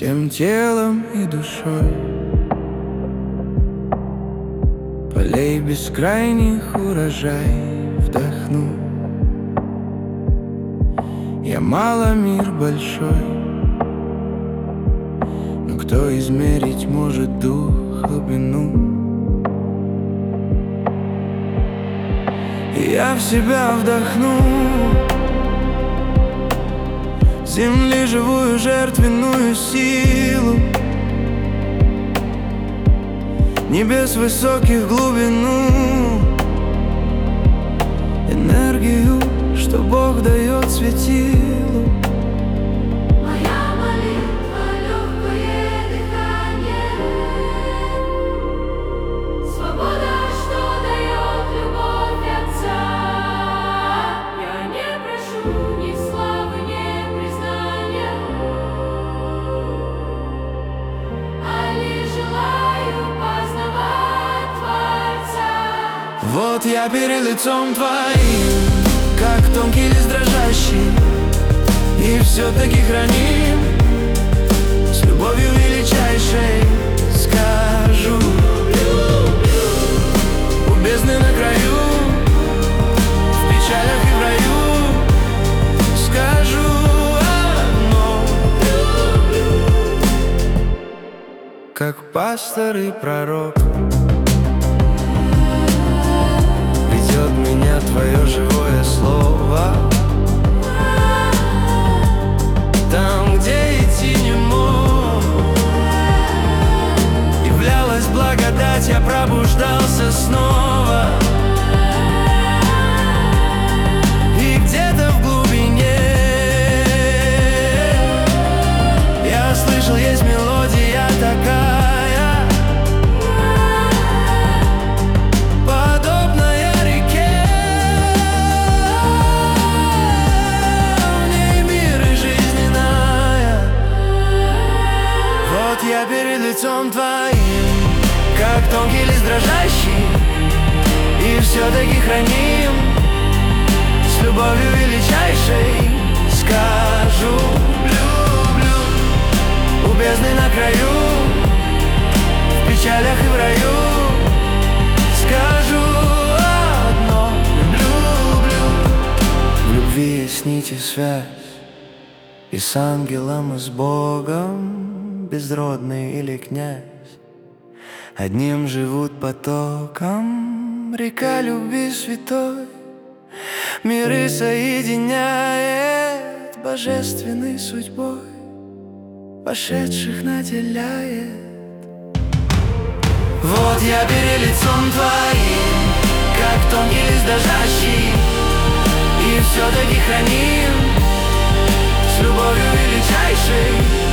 всем телом и душой. Полей бескрайних урожай вдохну. Я мало, мир большой, но кто измерить может дух глубину? И я в себя вдохну земли живую жертвенную силу, небес высоких глубину, энергию, что Бог дает светилу. Моя молитва — легкое дыхание, свобода, что дает любовь Отца. Я не прошу ни славы, ни признания, а лишь желаю познавать Творца. Вот я перед лицом Твоим, как тонкий лист дрожащий, и все-таки храним с любовью величайшей. Скажу: у бездны на краю, в печалях и в раю. Скажу одно, как пастор и пророк. Ведет меня Твое живое слово, там, где идти не мог. Являлась благодать, я пробуждался снова. И где-то в глубине я слышал, есть мелодия такая, я перед лицом Твоим, как тонкий лист дрожащий, и все-таки храним с любовью величайшей. Скажу: люблю, у бездны на краю, в печалях и в раю. Скажу одно: люблю. В любви есть нить и связь, и с ангелом, и с Богом, безродный или князь, одним живут потоком. Река любви святой миры соединяет, божественной судьбой пошедших наделяет. Вот я перед лицом Твоим, как тонкий лист дрожащий, и все-таки храним с любовью величайшей.